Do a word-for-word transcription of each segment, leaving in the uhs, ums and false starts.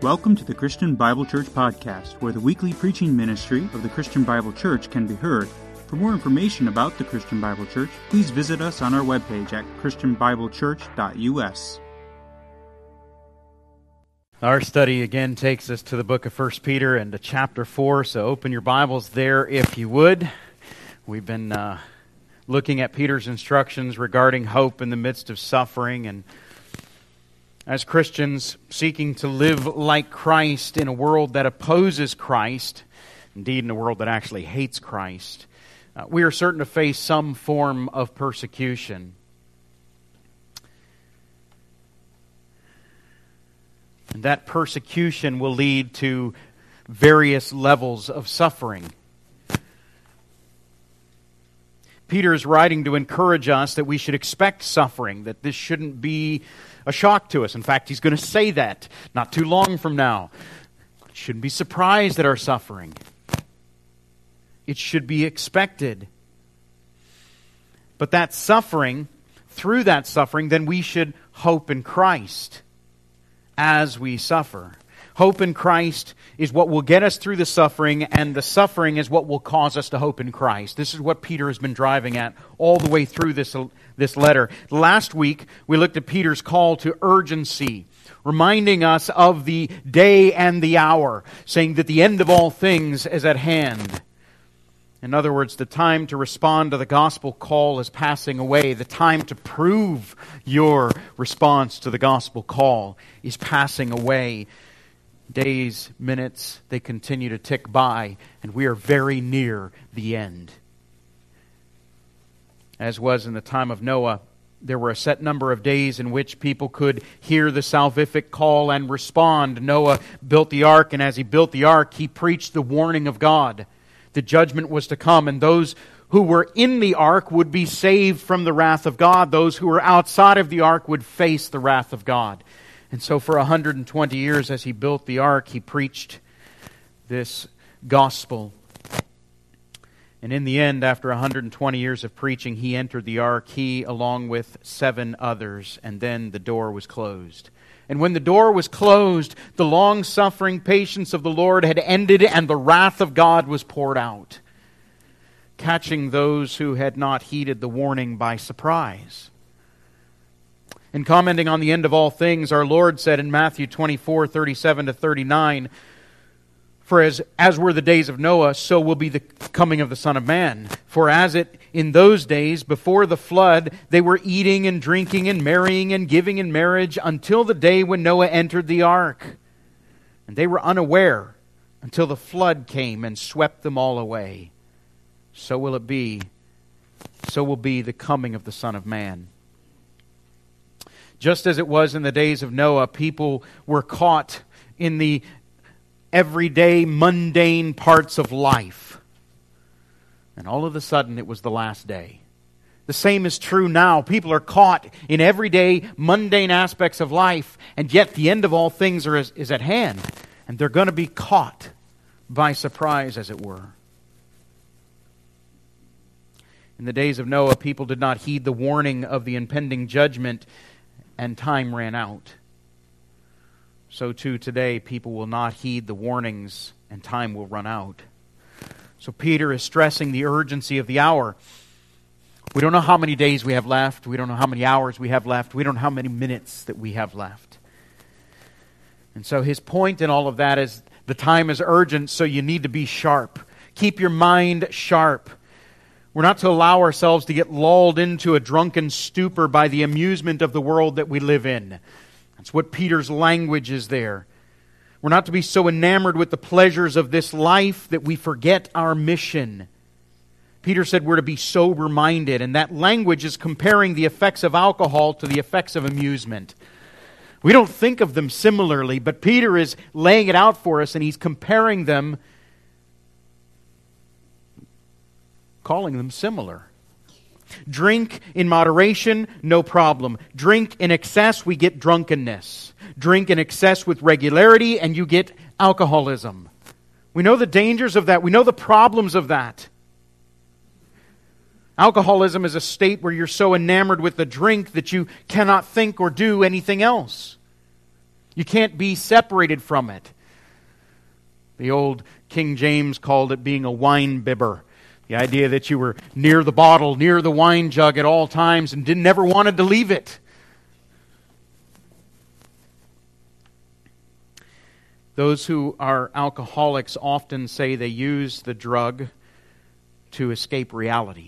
Welcome to the Christian Bible Church Podcast, where the weekly preaching ministry of the Christian Bible Church can be heard. For more information about the Christian Bible Church, please visit us on our webpage at christian bible church dot u s. Our study again takes us to the book of First Peter and to chapter four, so open your Bibles there if you would. We've been uh, looking at Peter's instructions regarding hope in the midst of suffering, and as Christians seeking to live like Christ in a world that opposes Christ, indeed in a world that actually hates Christ, uh, we are certain to face some form of persecution. And that persecution will lead to various levels of suffering. Peter is writing to encourage us that we should expect suffering, that this shouldn't be a shock to us. In fact, he's going to say that not too long from now. We shouldn't be surprised at our suffering. It should be expected. But that suffering, through that suffering, then we should hope in Christ as we suffer. Hope in Christ is what will get us through the suffering, and the suffering is what will cause us to hope in Christ. This is what Peter has been driving at all the way through this, this letter. Last week, we looked at Peter's call to urgency, reminding us of the day and the hour, saying that the end of all things is at hand. In other words, the time to respond to the gospel call is passing away. The time to prove your response to the gospel call is passing away. Days, minutes, they continue to tick by, and we are very near the end. As was in the time of Noah, there were a set number of days in which people could hear the salvific call and respond. Noah built the ark, and as he built the ark, he preached the warning of God. The judgment was to come, and those who were in the ark would be saved from the wrath of God. Those who were outside of the ark would face the wrath of God. And so for one hundred twenty years as he built the ark, he preached this gospel. And in the end, after one hundred twenty years of preaching, he entered the ark, he along with seven others, and then the door was closed. And when the door was closed, the long-suffering patience of the Lord had ended, and the wrath of God was poured out, catching those who had not heeded the warning by surprise. In commenting on the end of all things, our Lord said in Matthew twenty-four, thirty-seven to thirty-nine, "For as, as were the days of Noah, so will be the coming of the Son of Man. For as it in those days before the flood, they were eating and drinking and marrying and giving in marriage until the day when Noah entered the ark. And they were unaware until the flood came and swept them all away. So will it be, so will be the coming of the Son of Man." Just as it was in the days of Noah, people were caught in the everyday, mundane parts of life. And all of a sudden, it was the last day. The same is true now. People are caught in everyday, mundane aspects of life, and yet the end of all things are, is, is at hand. And they're going to be caught by surprise, as it were. In the days of Noah, people did not heed the warning of the impending judgment, and time ran out. So too today, people will not heed the warnings, and time will run out. So Peter is stressing the urgency of the hour. We don't know how many days we have left. We don't know how many hours we have left. We don't know how many minutes that we have left. And so his point in all of that is the time is urgent, so you need to be sharp. Keep your mind sharp. We're not to allow ourselves to get lulled into a drunken stupor by the amusement of the world that we live in. That's what Peter's language is there. We're not to be so enamored with the pleasures of this life that we forget our mission. Peter said we're to be sober-minded, and that language is comparing the effects of alcohol to the effects of amusement. We don't think of them similarly, but Peter is laying it out for us, and he's comparing them, calling them similar. Drink in moderation, no problem. Drink in excess, we get drunkenness. Drink in excess with regularity, and you get alcoholism. We know the dangers of that. We know the problems of that. Alcoholism is a state where you're so enamored with the drink that you cannot think or do anything else. You can't be separated from it. The old King James called it being a wine bibber. The idea that you were near the bottle, near the wine jug at all times and didn't never wanted to leave it. Those who are alcoholics often say they use the drug to escape reality.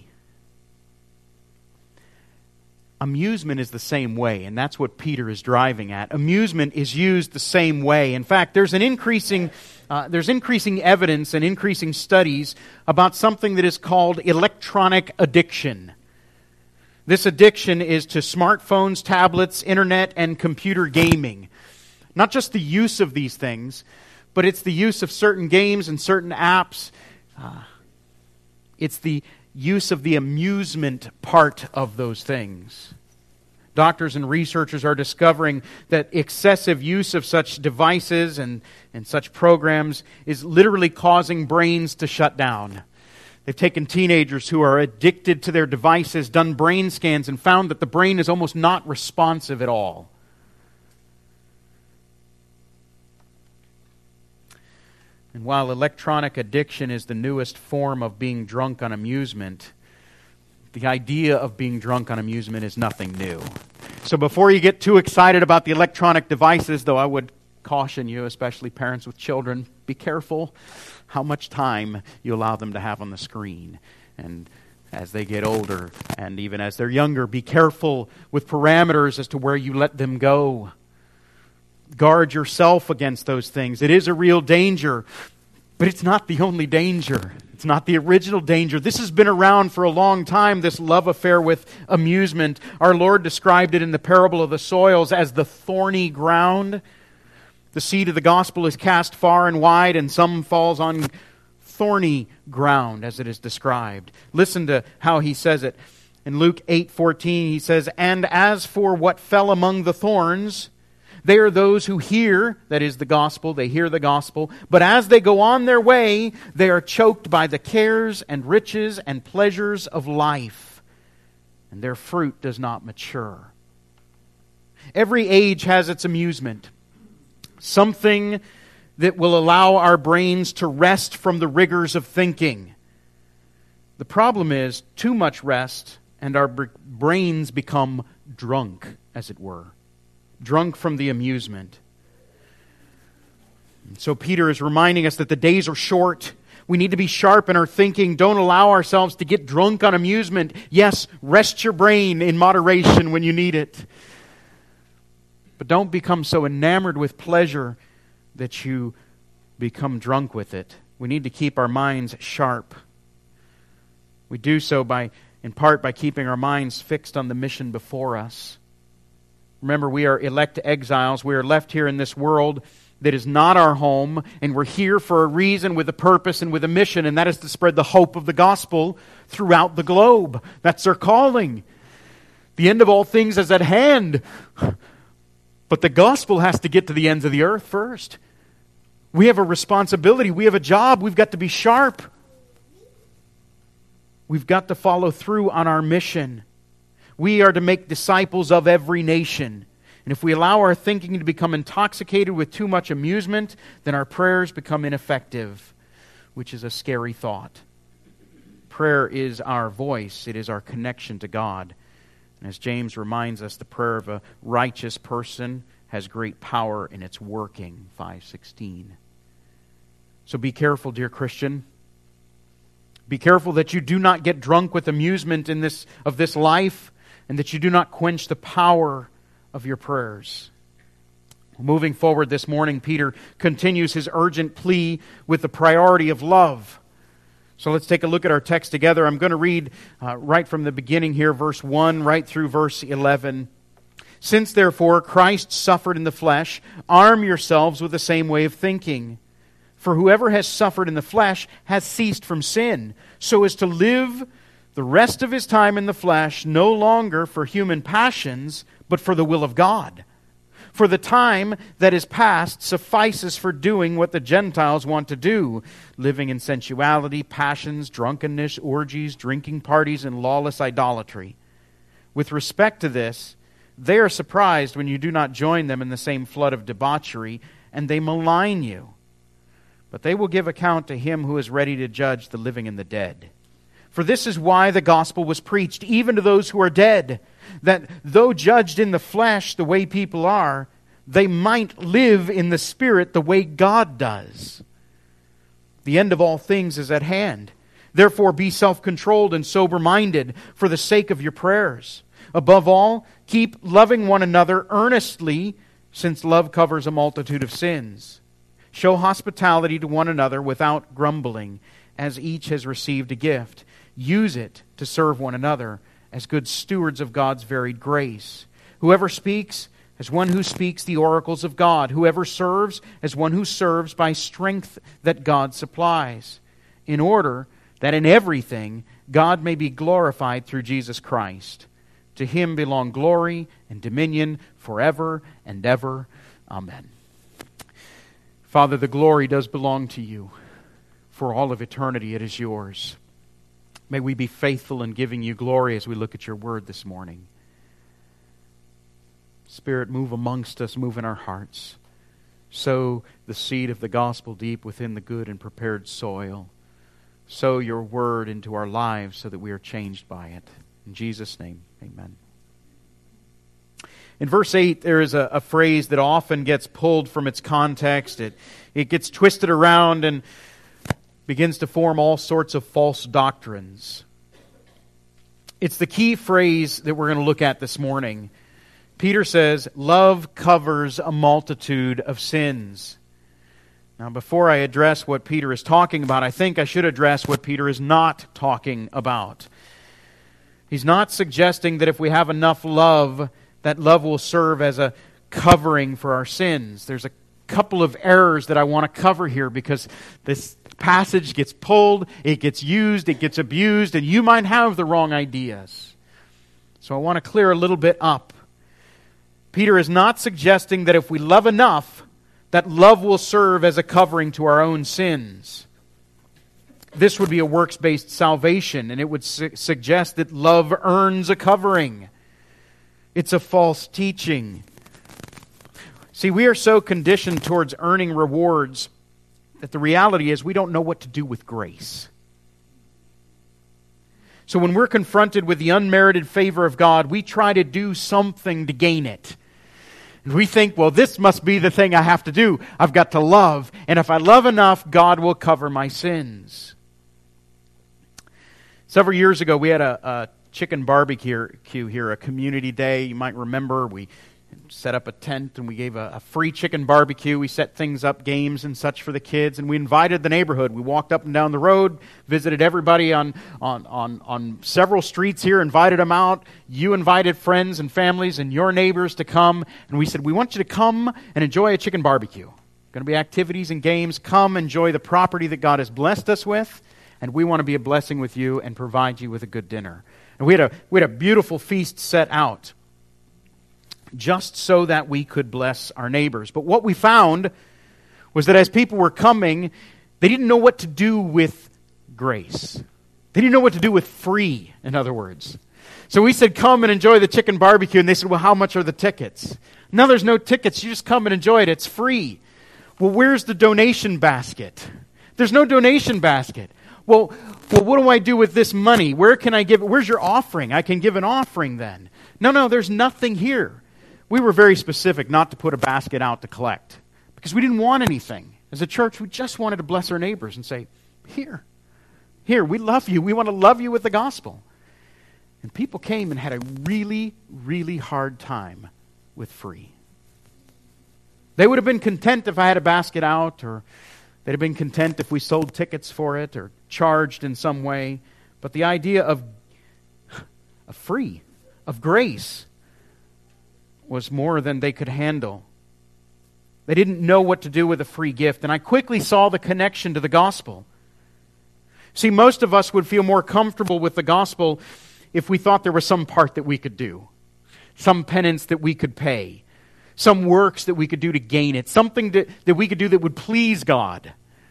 Amusement is the same way, and that's what Peter is driving at. Amusement is used the same way. In fact, there's an increasing, uh, there's increasing evidence and increasing studies about something that is called electronic addiction. This addiction is to smartphones, tablets, internet, and computer gaming. Not just the use of these things, but it's the use of certain games and certain apps. Uh, it's the use of the amusement part of those things. Doctors and researchers are discovering that excessive use of such devices and, and such programs is literally causing brains to shut down. They've taken teenagers who are addicted to their devices, done brain scans, and found that the brain is almost not responsive at all. And while electronic addiction is the newest form of being drunk on amusement, the idea of being drunk on amusement is nothing new. So before you get too excited about the electronic devices, though I would caution you, especially parents with children, be careful how much time you allow them to have on the screen. And as they get older, and even as they're younger, be careful with parameters as to where you let them go. Guard yourself against those things. It is a real danger, but it's not the only danger. It's not the original danger. This has been around for a long time, this love affair with amusement. Our Lord described it in the parable of the soils as the thorny ground. The seed of the gospel is cast far and wide, and some falls on thorny ground, as it is described. Listen to how he says it. In Luke eight fourteen, he says, "And as for what fell among the thorns, they are those who hear," that is the gospel, they hear the gospel, "but as they go on their way, they are choked by the cares and riches and pleasures of life, and their fruit does not mature." Every age has its amusement, something that will allow our brains to rest from the rigors of thinking. The problem is too much rest, and our brains become drunk, as it were. Drunk from the amusement. So Peter is reminding us that the days are short. We need to be sharp in our thinking. Don't allow ourselves to get drunk on amusement. Yes, rest your brain in moderation when you need it. But don't become so enamored with pleasure that you become drunk with it. We need to keep our minds sharp. We do so by, in part, by keeping our minds fixed on the mission before us. Remember, we are elect exiles. We are left here in this world that is not our home, and we're here for a reason, with a purpose, and with a mission, and that is to spread the hope of the gospel throughout the globe. That's our calling. The end of all things is at hand. But the gospel has to get to the ends of the earth first. We have a responsibility. We have a job. We've got to be sharp. We've got to follow through on our mission. We are to make disciples of every nation. And if we allow our thinking to become intoxicated with too much amusement, then our prayers become ineffective, which is a scary thought. Prayer is our voice. It is our connection to God. And as James reminds us, the prayer of a righteous person has great power in its working, five sixteen. So be careful, dear Christian. Be careful that you do not get drunk with amusement in this of this life, and that you do not quench the power of your prayers. Moving forward this morning, Peter continues his urgent plea with the priority of love. So let's take a look at our text together. I'm going to read uh, right from the beginning here, verse one, right through verse eleven. "Since therefore Christ suffered in the flesh, arm yourselves with the same way of thinking. For whoever has suffered in the flesh has ceased from sin, so as to live the rest of his time in the flesh, no longer for human passions, but for the will of God. For the time that is past suffices for doing what the Gentiles want to do, living in sensuality, passions, drunkenness, orgies, drinking parties, and lawless idolatry. With respect to this, They are surprised when you do not join them in the same flood of debauchery, and they malign you. But they will give account to him who is ready to judge the living and the dead. For this is why the gospel was preached, even to those who are dead, that though judged in the flesh the way people are, they might live in the Spirit the way God does. The end of all things is at hand. Therefore be self-controlled and sober-minded for the sake of your prayers. Above all, keep loving one another earnestly, since love covers a multitude of sins. Show hospitality to one another without grumbling, as each has received a gift. Use it to serve one another as good stewards of God's varied grace. Whoever speaks, as one who speaks the oracles of God. Whoever serves, as one who serves by strength that God supplies, in order that in everything God may be glorified through Jesus Christ. To Him belong glory and dominion forever and ever. Amen. Father, the glory does belong to You. For all of eternity it is Yours. May we be faithful in giving You glory as we look at Your Word this morning. Spirit, move amongst us, move in our hearts. Sow the seed of the gospel deep within the good and prepared soil. Sow Your Word into our lives so that we are changed by it. In Jesus' name, amen. In verse eight, there is a, a phrase that often gets pulled from its context. It, it gets twisted around and begins to form all sorts of false doctrines. It's the key phrase that we're going to look at this morning. Peter says, love covers a multitude of sins. Now, before I address what Peter is talking about, I think I should address what Peter is not talking about. He's not suggesting that if we have enough love, that love will serve as a covering for our sins. There's a couple of errors that I want to cover here because this passage gets pulled, it gets used, it gets abused, and you might have the wrong ideas. So I want to clear a little bit up. Peter is not suggesting that if we love enough, that love will serve as a covering to our own sins. This would be a works-based salvation, and it would su- suggest that love earns a covering. It's a false teaching. See, we are so conditioned towards earning rewards that the reality is we don't know what to do with grace. So when we're confronted with the unmerited favor of God, we try to do something to gain it. And we think, well, this must be the thing I have to do. I've got to love. And if I love enough, God will cover my sins. Several years ago, we had a, a chicken barbecue here, a community day. You might remember we set up a tent and we gave a, a free chicken barbecue. We set things up, games and such for the kids, and we invited the neighborhood. We walked up and down the road, visited everybody on, on, on, on several streets here, invited them out. You invited friends and families and your neighbors to come, and we said, we want you to come and enjoy a chicken barbecue. Going to be activities and games. Come enjoy the property that God has blessed us with, and we want to be a blessing with you and provide you with a good dinner. And we had a, we had a beautiful feast set out, just so that we could bless our neighbors. But what we found was that as people were coming, they didn't know what to do with grace. They didn't know what to do with free, in other words. So we said, come and enjoy the chicken barbecue. And they said, well, how much are the tickets? No, there's no tickets. You just come and enjoy it. It's free. Well, where's the donation basket? There's no donation basket. Well, well, what do I do with this money? Where can I give it? Where's your offering? I can give an offering then. No, no, there's nothing here. We were very specific not to put a basket out to collect because we didn't want anything. As a church, we just wanted to bless our neighbors and say, here, here, we love you. We want to love you with the gospel. And people came and had a really, really hard time with free. They would have been content if I had a basket out, or they'd have been content if we sold tickets for it or charged in some way. But the idea of, of free, of grace, was more than they could handle. They didn't know what to do with a free gift. And I quickly saw the connection to the gospel. See, most of us would feel more comfortable with the gospel if we thought there was some part that we could do, some penance that we could pay, some works that we could do to gain it, something to, that we could do that would please God.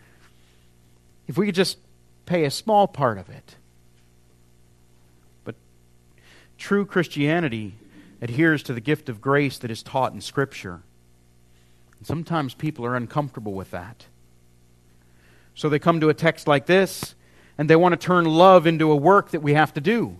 If we could just pay a small part of it. But true Christianity adheres to the gift of grace that is taught in Scripture. And sometimes people are uncomfortable with that. So they come to a text like this, and they want to turn love into a work that we have to do.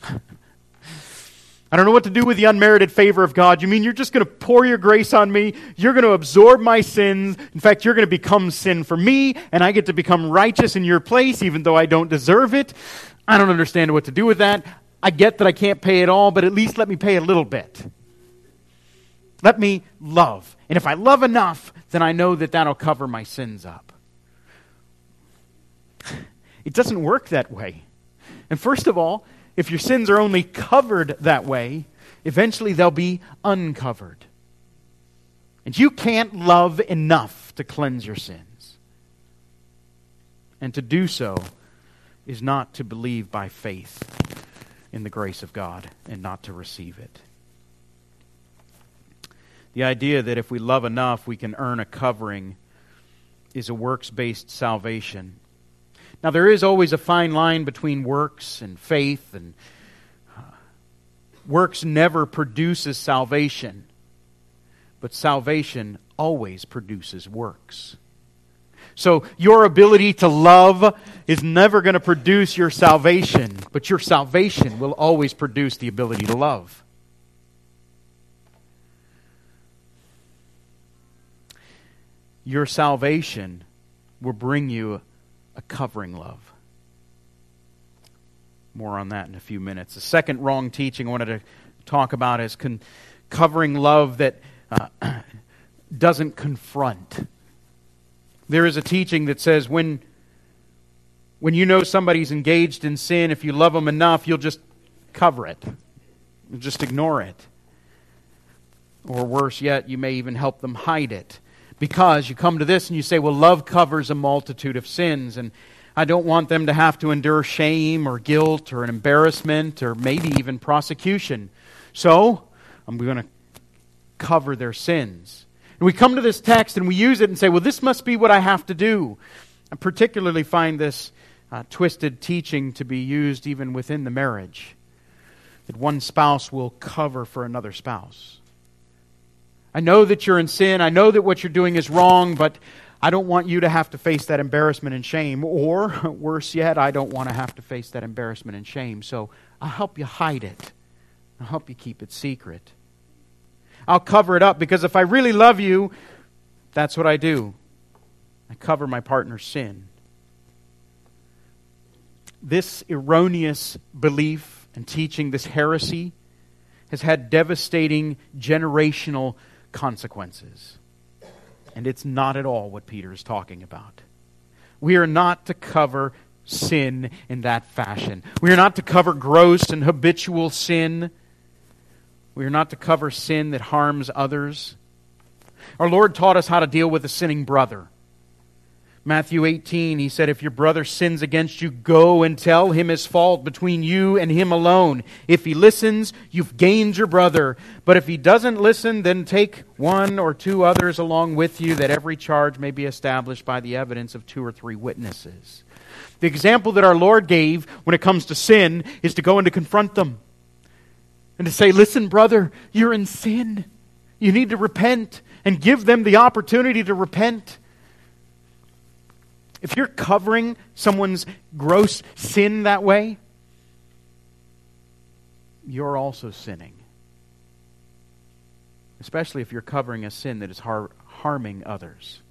I don't know what to do with the unmerited favor of God. You mean you're just going to pour your grace on me? You're going to absorb my sins. In fact, you're going to become sin for me, and I get to become righteous in your place, even though I don't deserve it. I don't understand what to do with that. I get that I can't pay it all, but at least let me pay a little bit. Let me love. And if I love enough, then I know that that'll cover my sins up. It doesn't work that way. And first of all, if your sins are only covered that way, eventually they'll be uncovered. And you can't love enough to cleanse your sins. And to do so is not to believe by faith in the grace of God and not to receive it. The idea that if we love enough, we can earn a covering is a works-based salvation. Now, there is always a fine line between works and faith, and uh, works never produces salvation, but salvation always produces works. So your ability to love is never going to produce your salvation, but your salvation will always produce the ability to love. Your salvation will bring you a covering love. More on that in a few minutes. The second wrong teaching I wanted to talk about is con- covering love that uh, doesn't confront. There is a teaching that says when, when you know somebody's engaged in sin, if you love them enough, you'll just cover it. You'll just ignore it. Or worse yet, you may even help them hide it. Because you come to this and you say, well, love covers a multitude of sins, and I don't want them to have to endure shame or guilt or an embarrassment or maybe even prosecution. So, I'm going to cover their sins. And we come to this text and we use it and say, well, this must be what I have to do. I particularly find this uh, twisted teaching to be used even within the marriage. That one spouse will cover for another spouse. I know that you're in sin. I know that what you're doing is wrong, but I don't want you to have to face that embarrassment and shame. Or, worse yet, I don't want to have to face that embarrassment and shame. So I'll help you hide it. I'll help you keep it secret. I'll cover it up because if I really love you, that's what I do. I cover my partner's sin. This erroneous belief and teaching, this heresy, has had devastating generational consequences. And it's not at all what Peter is talking about. We are not to cover sin in that fashion. We are not to cover gross and habitual sin. We are not to cover sin that harms others. Our Lord taught us how to deal with a sinning brother. Matthew eighteen, He said, if your brother sins against you, go and tell him his fault between you and him alone. If he listens, you've gained your brother. But if he doesn't listen, then take one or two others along with you, that every charge may be established by the evidence of two or three witnesses. The example that our Lord gave when it comes to sin is to go and to confront them. And to say, listen, brother, you're in sin. You need to repent, and give them the opportunity to repent. If you're covering someone's gross sin that way, you're also sinning. Especially if you're covering a sin that is har- harming others.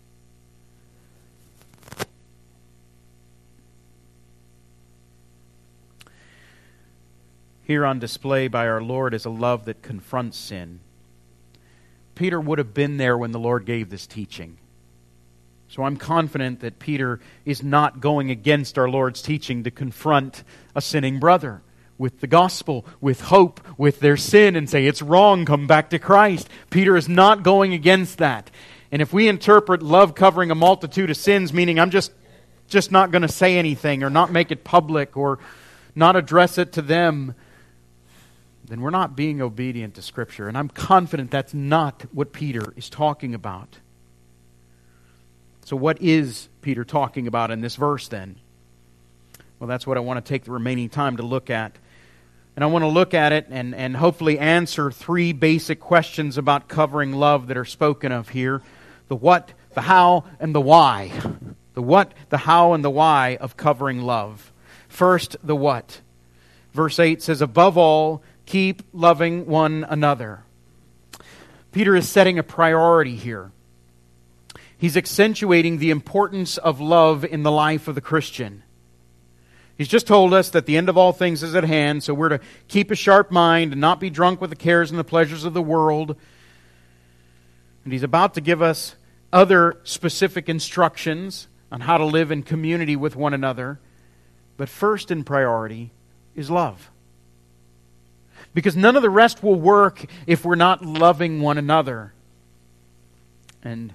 Here on display by our Lord is a love that confronts sin. Peter would have been there when the Lord gave this teaching. So I'm confident that Peter is not going against our Lord's teaching to confront a sinning brother with the gospel, with hope, with their sin, and say, it's wrong, come back to Christ. Peter is not going against that. And if we interpret love covering a multitude of sins, meaning I'm just, just not going to say anything or not make it public or not address it to them, then we're not being obedient to Scripture. And I'm confident that's not what Peter is talking about. So what is Peter talking about in this verse then? Well, that's what I want to take the remaining time to look at. And I want to look at it and, and hopefully answer three basic questions about covering love that are spoken of here. The what, the how, and the why. The what, the how, and the why of covering love. First, the what. Verse eight says, above all, keep loving one another. Peter is setting a priority here. He's accentuating the importance of love in the life of the Christian. He's just told us that the end of all things is at hand, so we're to keep a sharp mind and not be drunk with the cares and the pleasures of the world. And he's about to give us other specific instructions on how to live in community with one another. But first in priority is love. Because none of the rest will work if we're not loving one another. And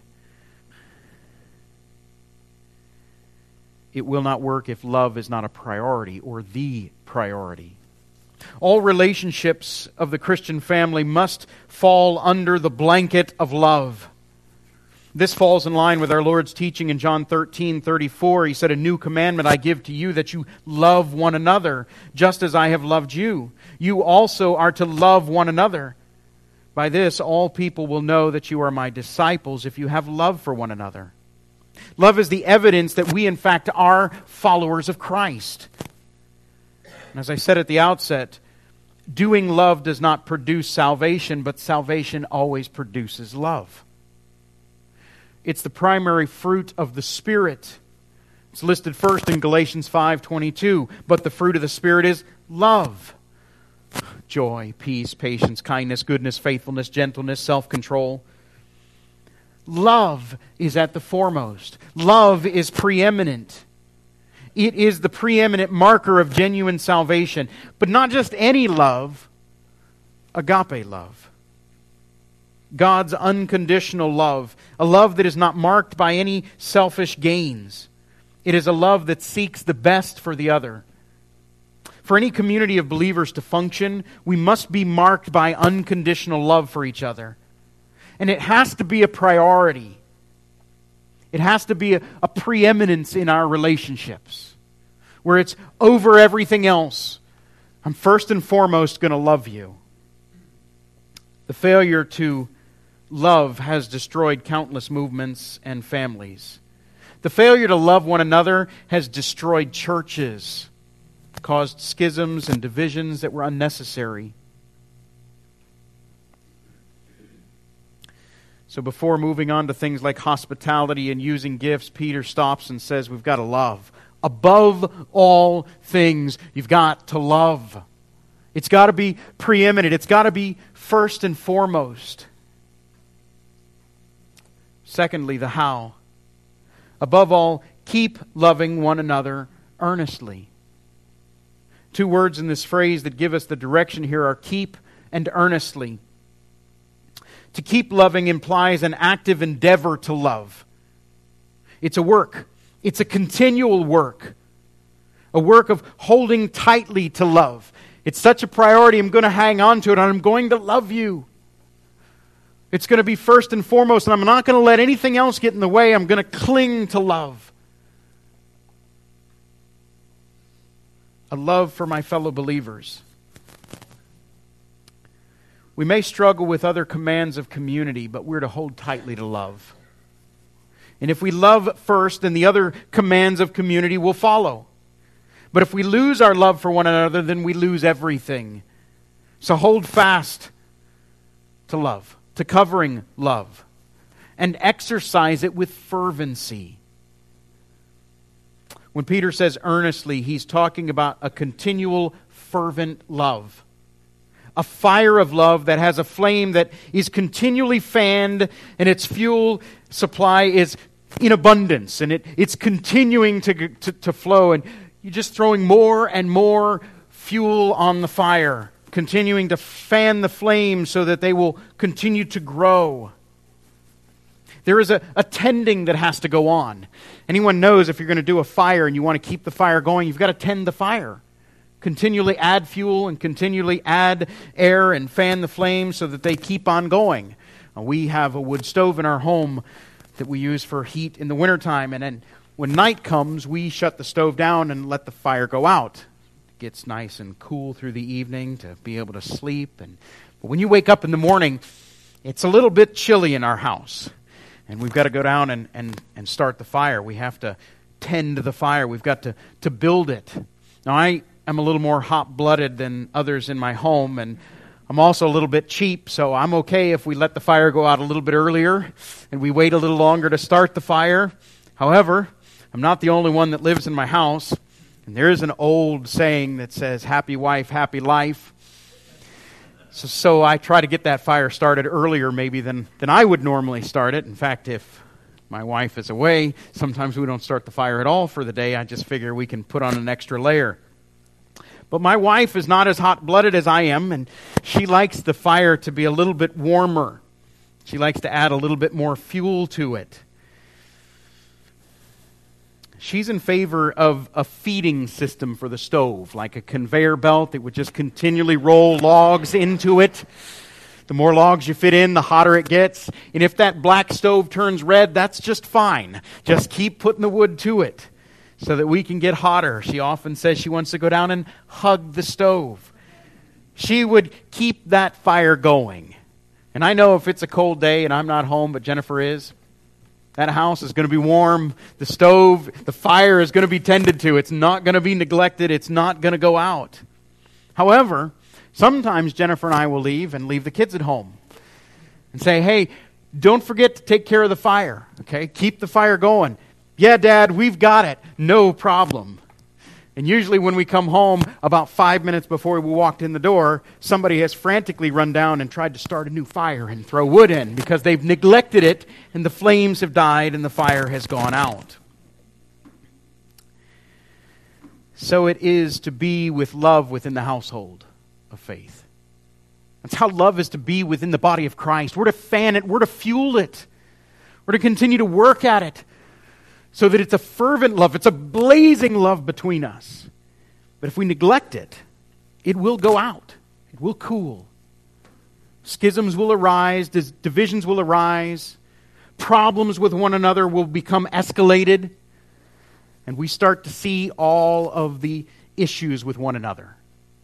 it will not work if love is not a priority or the priority. All relationships of the Christian family must fall under the blanket of love. This falls in line with our Lord's teaching in John thirteen thirty-four. He said, a new commandment I give to you, that you love one another, just as I have loved you. You also are to love one another. By this, all people will know that you are my disciples, if you have love for one another. Love is the evidence that we, in fact, are followers of Christ. And as I said at the outset, doing love does not produce salvation, but salvation always produces love. It's the primary fruit of the Spirit. It's listed first in Galatians five twenty-two. But the fruit of the Spirit is love, joy, peace, patience, kindness, goodness, faithfulness, gentleness, self-control. Love is at the foremost. Love is preeminent. It is the preeminent marker of genuine salvation. But not just any love, agape love. God's unconditional love, a love that is not marked by any selfish gains. It is a love that seeks the best for the other. For any community of believers to function, we must be marked by unconditional love for each other. And it has to be a priority. It has to be a, a preeminence in our relationships, where it's over everything else. I'm first and foremost going to love you. The failure to love has destroyed countless movements and families. The failure to love one another has destroyed churches, caused schisms and divisions that were unnecessary. So before moving on to things like hospitality and using gifts, Peter stops and says we've got to love. Above all things, you've got to love. It's got to be preeminent. It's got to be first and foremost. Secondly, the how. Above all, keep loving one another earnestly. Two words in this phrase that give us the direction here are keep and earnestly. To keep loving implies an active endeavor to love. It's a work. It's a continual work. A work of holding tightly to love. It's such a priority, I'm going to hang on to it, and I'm going to love you. It's going to be first and foremost, and I'm not going to let anything else get in the way. I'm going to cling to love. A love for my fellow believers. We may struggle with other commands of community, but we're to hold tightly to love. And if we love first, then the other commands of community will follow. But if we lose our love for one another, then we lose everything. So hold fast to love, to covering love, and exercise it with fervency. When Peter says earnestly, he's talking about a continual, fervent love. A fire of love that has a flame that is continually fanned, and its fuel supply is in abundance, and it, it's continuing to, to, to flow, and you're just throwing more and more fuel on the fire, continuing to fan the flames so that they will continue to grow. There is a, a tending that has to go on. Anyone knows if you're going to do a fire and you want to keep the fire going, you've got to tend the fire. Continually add fuel and continually add air and fan the flames so that they keep on going. Uh, we have a wood stove in our home that we use for heat in the wintertime, and then when night comes, we shut the stove down and let the fire go out. It gets nice and cool through the evening to be able to sleep. And but when you wake up in the morning, it's a little bit chilly in our house. And we've got to go down and, and, and start the fire. We have to tend to the fire. We've got to, to build it. Now, I am a little more hot-blooded than others in my home, and I'm also a little bit cheap, so I'm okay if we let the fire go out a little bit earlier and we wait a little longer to start the fire. However, I'm not the only one that lives in my house, and there is an old saying that says, happy wife, happy life. So, so I try to get that fire started earlier maybe than, than I would normally start it. In fact, if my wife is away, sometimes we don't start the fire at all for the day. I just figure we can put on an extra layer. But my wife is not as hot-blooded as I am, and she likes the fire to be a little bit warmer. She likes to add a little bit more fuel to it. She's in favor of a feeding system for the stove, like a conveyor belt that would just continually roll logs into it. The more logs you fit in, the hotter it gets. And if that black stove turns red, that's just fine. Just keep putting the wood to it so that we can get hotter. She often says she wants to go down and hug the stove. She would keep that fire going. And I know if it's a cold day and I'm not home, but Jennifer is, that house is going to be warm. The stove, the fire is going to be tended to. It's not going to be neglected. It's not going to go out. However, sometimes Jennifer and I will leave and leave the kids at home and say, hey, don't forget to take care of the fire. Okay, keep the fire going. Yeah, Dad, we've got it. No problem. And usually when we come home, about five minutes before we walked in the door, somebody has frantically run down and tried to start a new fire and throw wood in because they've neglected it and the flames have died and the fire has gone out. So it is to be with love within the household of faith. That's how love is to be within the body of Christ. We're to fan it. We're to fuel it. We're to continue to work at it, so that it's a fervent love, it's a blazing love between us. But if we neglect it, it will go out. It will cool. Schisms will arise, divisions will arise, problems with one another will become escalated, and we start to see all of the issues with one another.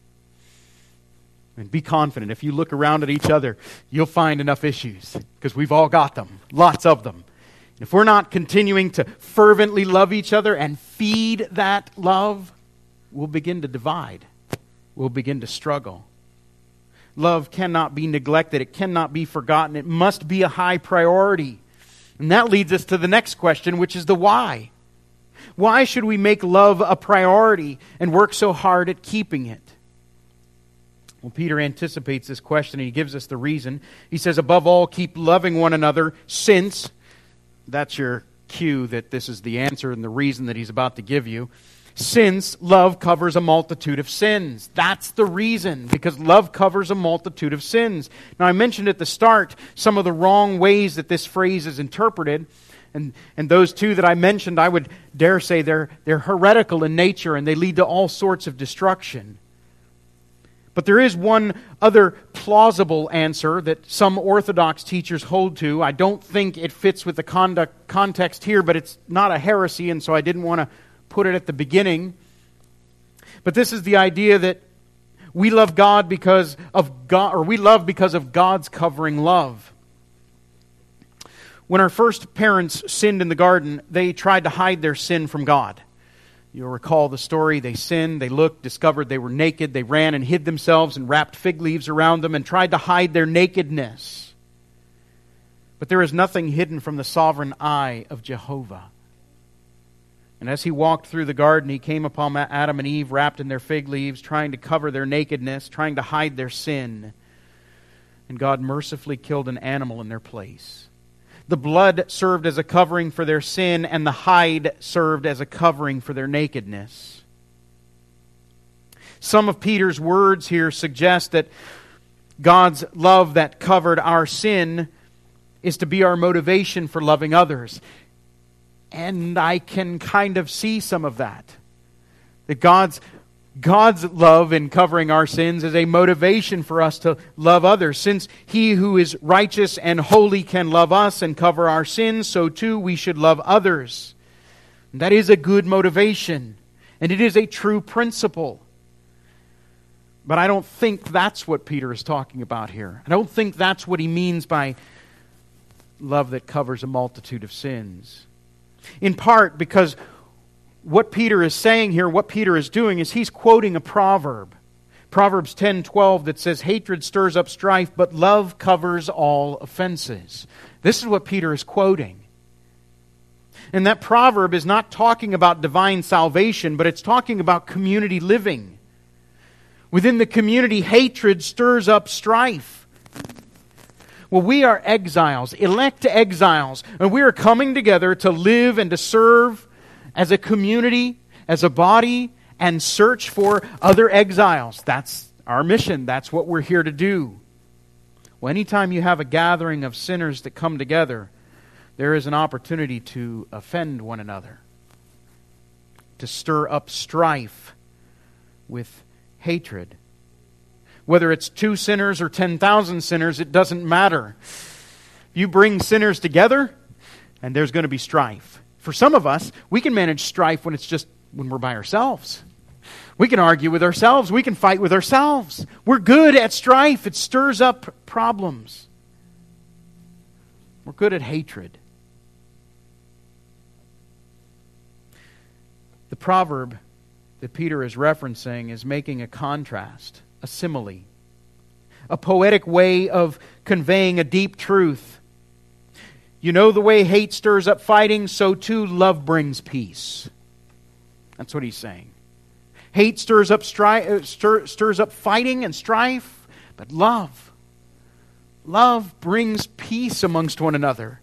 And be confident, if you look around at each other, you'll find enough issues, because we've all got them, lots of them. If we're not continuing to fervently love each other and feed that love, we'll begin to divide. We'll begin to struggle. Love cannot be neglected. It cannot be forgotten. It must be a high priority. And that leads us to the next question, which is the why. Why should we make love a priority and work so hard at keeping it? Well, Peter anticipates this question and he gives us the reason. He says, above all, keep loving one another, since... That's your cue that this is the answer and the reason that he's about to give you. Since love covers a multitude of sins. That's the reason, because love covers a multitude of sins. Now, I mentioned at the start some of the wrong ways that this phrase is interpreted. And, and those two that I mentioned, I would dare say they're, they're heretical in nature and they lead to all sorts of destruction. But there is one other plausible answer that some Orthodox teachers hold to. I don't think it fits with the conduct, context here, but it's not a heresy, and so I didn't want to put it at the beginning. But this is the idea that we love God because of God, or we love because of God's covering love. When our first parents sinned in the garden, they tried to hide their sin from God. You'll recall the story. They sinned, they looked, discovered they were naked. They ran and hid themselves and wrapped fig leaves around them and tried to hide their nakedness. But there is nothing hidden from the sovereign eye of Jehovah. And as he walked through the garden, he came upon Adam and Eve wrapped in their fig leaves, trying to cover their nakedness, trying to hide their sin. And God mercifully killed an animal in their place. The blood served as a covering for their sin, and the hide served as a covering for their nakedness. Some of Peter's words here suggest that God's love that covered our sin is to be our motivation for loving others. And I can kind of see some of that. That God's God's love in covering our sins is a motivation for us to love others. Since He who is righteous and holy can love us and cover our sins, so too we should love others. And that is a good motivation, and it is a true principle. But I don't think that's what Peter is talking about here. I don't think that's what he means by love that covers a multitude of sins. In part because what Peter is saying here, what Peter is doing, is he's quoting a proverb. Proverbs ten twelve that says, hatred stirs up strife, but love covers all offenses. This is what Peter is quoting. And that proverb is not talking about divine salvation, but it's talking about community living. Within the community, hatred stirs up strife. Well, we are exiles, elect exiles, and we are coming together to live and to serve as a community, as a body, and search for other exiles. That's our mission. That's what we're here to do. Well, anytime you have a gathering of sinners that come together, there is an opportunity to offend one another, to stir up strife with hatred. Whether it's two sinners or ten thousand sinners, it doesn't matter. You bring sinners together, and there's going to be strife. For some of us, we can manage strife when it's just when we're by ourselves. We can argue with ourselves. We can fight with ourselves. We're good at strife. It stirs up problems. We're good at hatred. The proverb that Peter is referencing is making a contrast, a simile, a poetic way of conveying a deep truth. You know the way hate stirs up fighting, so too love brings peace. That's what he's saying. Hate stirs up stri- stir, stirs up fighting and strife, but love, love brings peace amongst one another.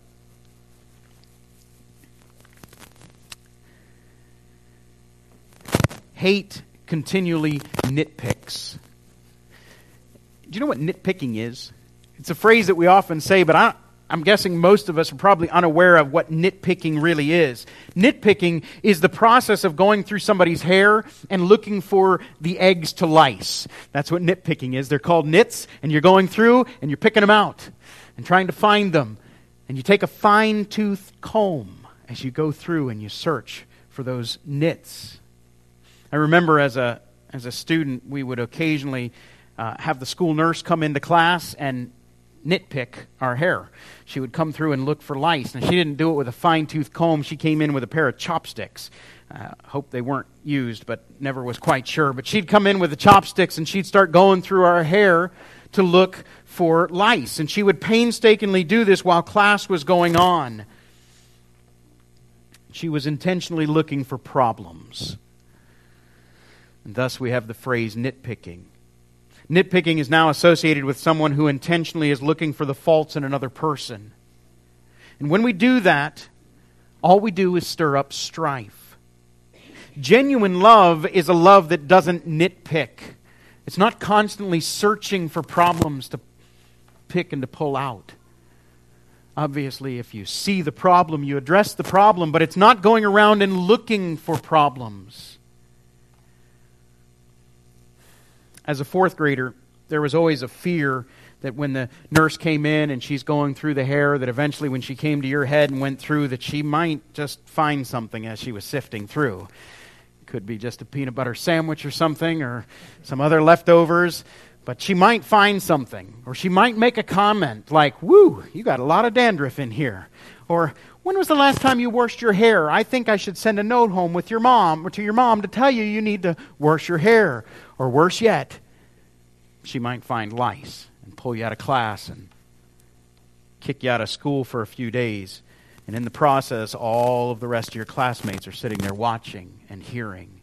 Hate continually nitpicks. Do you know what nitpicking is? It's a phrase that we often say, but I, I'm guessing most of us are probably unaware of what nitpicking really is. Nitpicking is the process of going through somebody's hair and looking for the eggs to lice. That's what nitpicking is. They're called nits, and you're going through and you're picking them out and trying to find them. And you take a fine-toothed comb as you go through and you search for those nits. I remember as a as a student, we would occasionally uh, have the school nurse come into class and nitpick our hair. She would come through and look for lice, and she didn't do it with a fine-tooth comb. She came in with a pair of chopsticks. Uh, hope they weren't used, but never was quite sure. But she'd come in with the chopsticks, and she'd start going through our hair to look for lice. And she would painstakingly do this while class was going on. She was intentionally looking for problems. And thus we have the phrase nitpicking. Nitpicking is now associated with someone who intentionally is looking for the faults in another person. And when we do that, all we do is stir up strife. Genuine love is a love that doesn't nitpick. It's not constantly searching for problems to pick and to pull out. Obviously, if you see the problem, you address the problem, but it's not going around and looking for problems. As a fourth grader, there was always a fear that when the nurse came in and she's going through the hair, that eventually when she came to your head and went through, that she might just find something as she was sifting through. It could be just a peanut butter sandwich or something, or some other leftovers, but she might find something. Or she might make a comment like, "Woo, you got a lot of dandruff in here." Or, "When was the last time you washed your hair? I think I should send a note home with your mom or to your mom to tell you you need to wash your hair." Or worse yet, she might find lice and pull you out of class and kick you out of school for a few days. And in the process, all of the rest of your classmates are sitting there watching and hearing.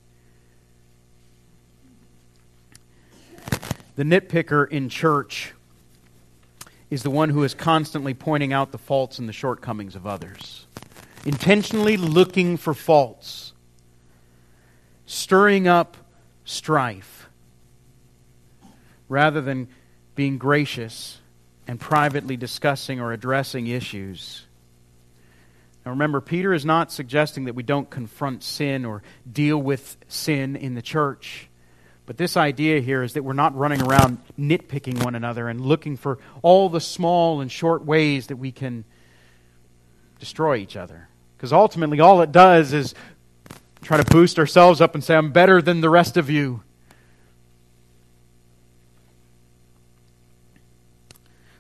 The nitpicker in church is the one who is constantly pointing out the faults and the shortcomings of others. Intentionally looking for faults. Stirring up strife. Rather than being gracious and privately discussing or addressing issues. Now remember, Peter is not suggesting that we don't confront sin or deal with sin in the church. But this idea here is that we're not running around nitpicking one another and looking for all the small and short ways that we can destroy each other. Because ultimately all it does is try to boost ourselves up and say, "I'm better than the rest of you."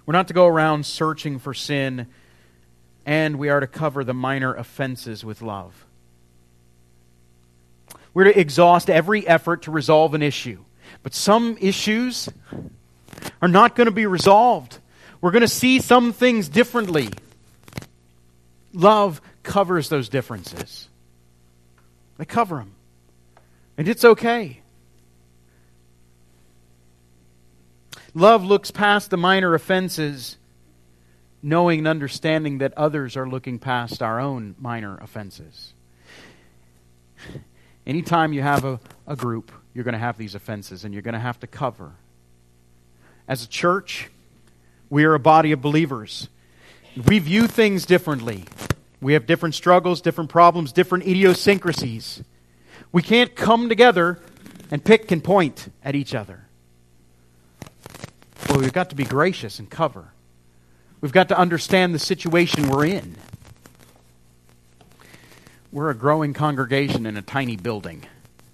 We're not to go around searching for sin, and we are to cover the minor offenses with love. We're to exhaust every effort to resolve an issue. But some issues are not going to be resolved. We're going to see some things differently. Love covers those differences. They cover them. And it's okay. Love looks past the minor offenses, knowing and understanding that others are looking past our own minor offenses. Anytime you have a, a group, you're going to have these offenses, and you're going to have to cover. As a church, we are a body of believers. We view things differently. We have different struggles, different problems, different idiosyncrasies. We can't come together and pick and point at each other. Well, we've got to be gracious and cover. We've got to understand the situation we're in. We're a growing congregation in a tiny building.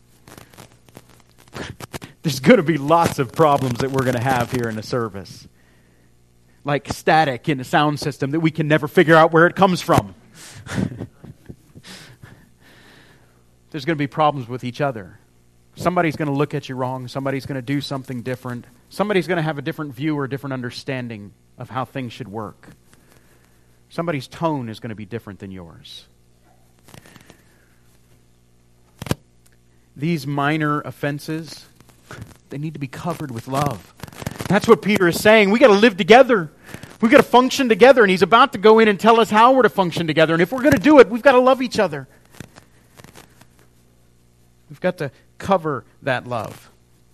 There's going to be lots of problems that we're going to have here in the service. Like static in the sound system that we can never figure out where it comes from. There's going to be problems with each other. Somebody's going to look at you wrong. Somebody's going to do something different. Somebody's going to have a different view or a different understanding of how things should work. Somebody's tone is going to be different than yours. These minor offenses, they need to be covered with love. That's what Peter is saying. We got to live together. We've got to function together. And he's about to go in and tell us how we're to function together. And if we're going to do it, we've got to love each other. We've got to cover that love.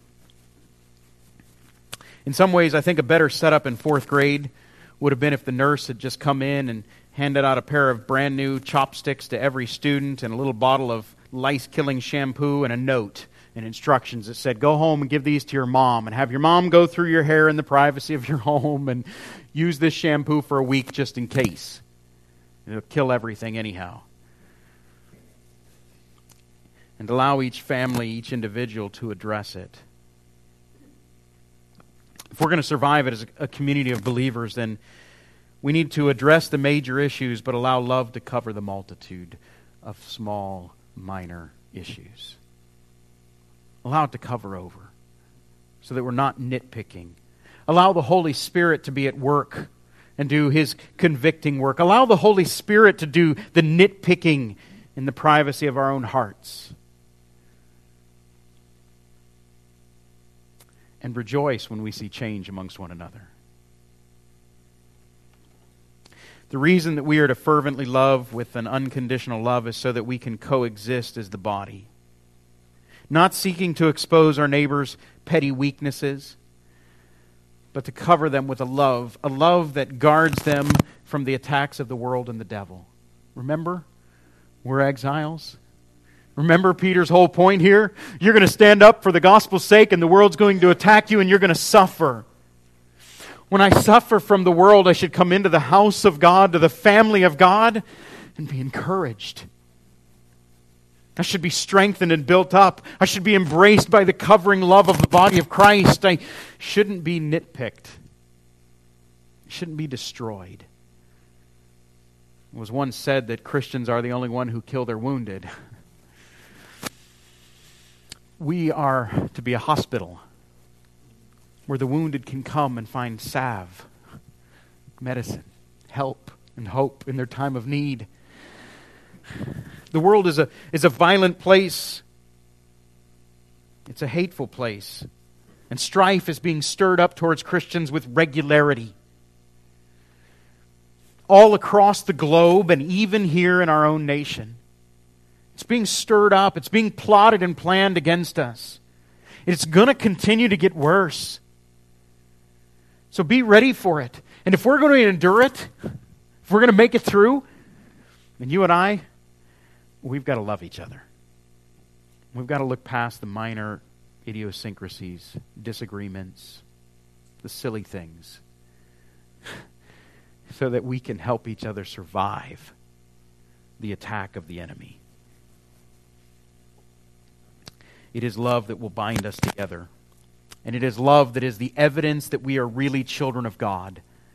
In some ways, I think a better setup in fourth grade would have been if the nurse had just come in and handed out a pair of brand new chopsticks to every student and a little bottle of lice-killing shampoo and a note and instructions that said, go home and give these to your mom and have your mom go through your hair in the privacy of your home and use this shampoo for a week just in case. It'll kill everything anyhow. And allow each family, each individual to address it. If we're going to survive it as a community of believers, then we need to address the major issues, but allow love to cover the multitude of small, minor issues. Allow it to cover over so that we're not nitpicking. Allow the Holy Spirit to be at work and do His convicting work. Allow the Holy Spirit to do the nitpicking in the privacy of our own hearts. And rejoice when we see change amongst one another. The reason that we are to fervently love with an unconditional love is so that we can coexist as the body. Not seeking to expose our neighbor's petty weaknesses, but to cover them with a love, a love that guards them from the attacks of the world and the devil. Remember, we're exiles. Remember Peter's whole point here? You're going to stand up for the gospel's sake and the world's going to attack you and you're going to suffer. When I suffer from the world, I should come into the house of God, to the family of God, and be encouraged. I should be strengthened and built up. I should be embraced by the covering love of the body of Christ. I shouldn't be nitpicked. I shouldn't be destroyed. It was once said that Christians are the only one who kill their wounded. We are to be a hospital where the wounded can come and find salve, medicine, help, and hope in their time of need. The world is a is a violent place. It's a hateful place. And strife is being stirred up towards Christians with regularity. All across the globe and even here in our own nation. It's being stirred up. It's being plotted and planned against us. It's going to continue to get worse. So be ready for it. And if we're going to endure it, if we're going to make it through, then you and I, we've got to love each other. We've got to look past the minor idiosyncrasies, disagreements, the silly things, so that we can help each other survive the attack of the enemy. It is love that will bind us together. And it is love that is the evidence that we are really children of God.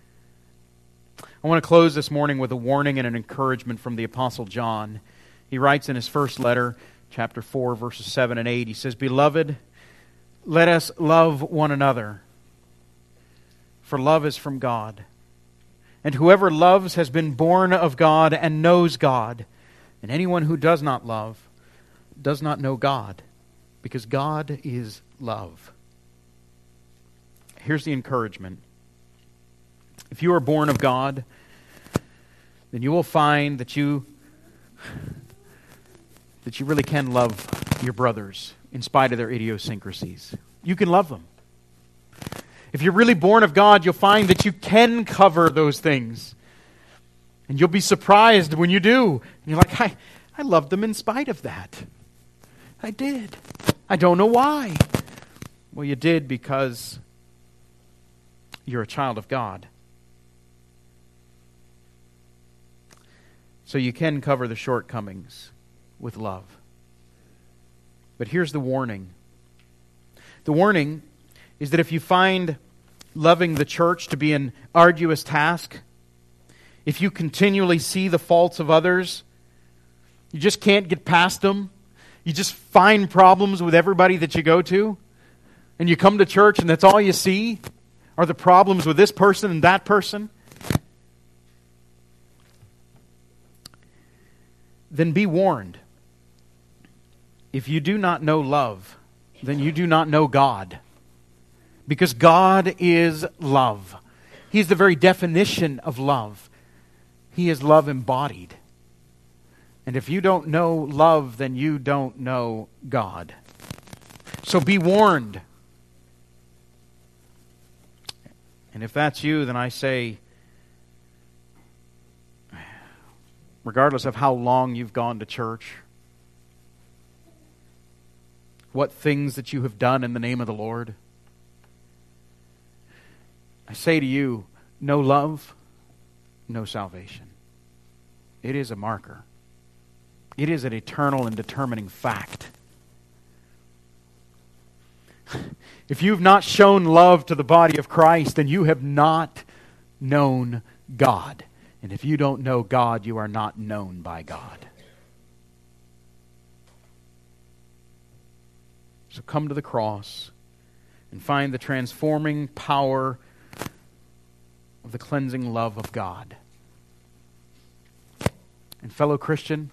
I want to close this morning with a warning and an encouragement from the Apostle John. He writes in his first letter, chapter four, verses seven and eight, he says, "Beloved, let us love one another, for love is from God. And whoever loves has been born of God and knows God. And anyone who does not love does not know God, because God is love." Here's the encouragement. If you are born of God, then you will find that you that you really can love your brothers in spite of their idiosyncrasies. You can love them. If you're really born of God, you'll find that you can cover those things. And you'll be surprised when you do. And you're like, I, I loved them in spite of that. I did. I don't know why. Well, you did because you're a child of God. So you can cover the shortcomings with love. But here's the warning. The warning is that if you find loving the church to be an arduous task, if you continually see the faults of others, you just can't get past them, you just find problems with everybody that you go to, and you come to church and that's all you see are the problems with this person and that person, then be warned. If you do not know love, then you do not know God. Because God is love. He's the very definition of love. He is love embodied. And if you don't know love, then you don't know God. So be warned. And if that's you, then I say, regardless of how long you've gone to church, what things that you have done in the name of the Lord, I say to you, no love, no salvation. It is a marker. It is an eternal and determining fact. If you've not shown love to the body of Christ, then you have not known God. And if you don't know God, you are not known by God. So come to the cross and find the transforming power of the cleansing love of God. And fellow Christian,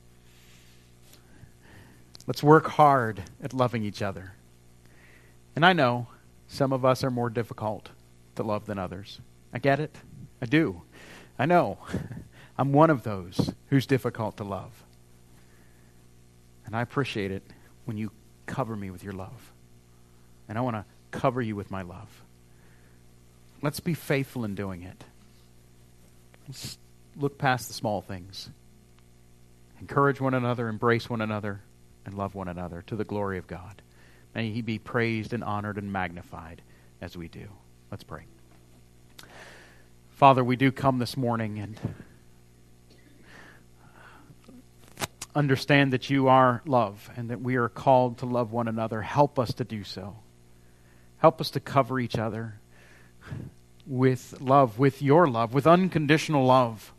let's work hard at loving each other. And I know some of us are more difficult to love than others. I get it. I do. I know. I'm one of those who's difficult to love. And I appreciate it when you cover me with your love. And I want to cover you with my love. Let's be faithful in doing it. Let's look past the small things. Encourage one another, embrace one another, and love one another to the glory of God. May He be praised and honored and magnified as we do. Let's pray. Father, we do come this morning and understand that you are love and that we are called to love one another. Help us to do so. Help us to cover each other with love, with your love, with unconditional love.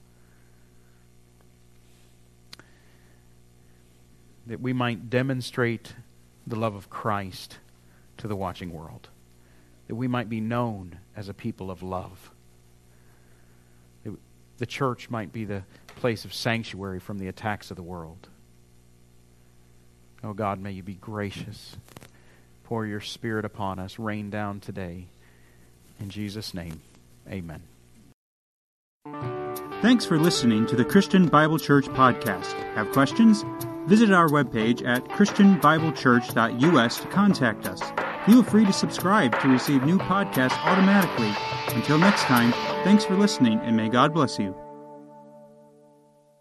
That we might demonstrate the love of Christ to the watching world. That we might be known as a people of love. That the church might be the place of sanctuary from the attacks of the world. Oh God, may you be gracious. Pour your Spirit upon us. Rain down today. In Jesus' name, amen. Thanks for listening to the Christian Bible Church podcast. Have questions? Visit our webpage at christian bible church dot u s to contact us. Feel free to subscribe to receive new podcasts automatically. Until next time, thanks for listening, and may God bless you.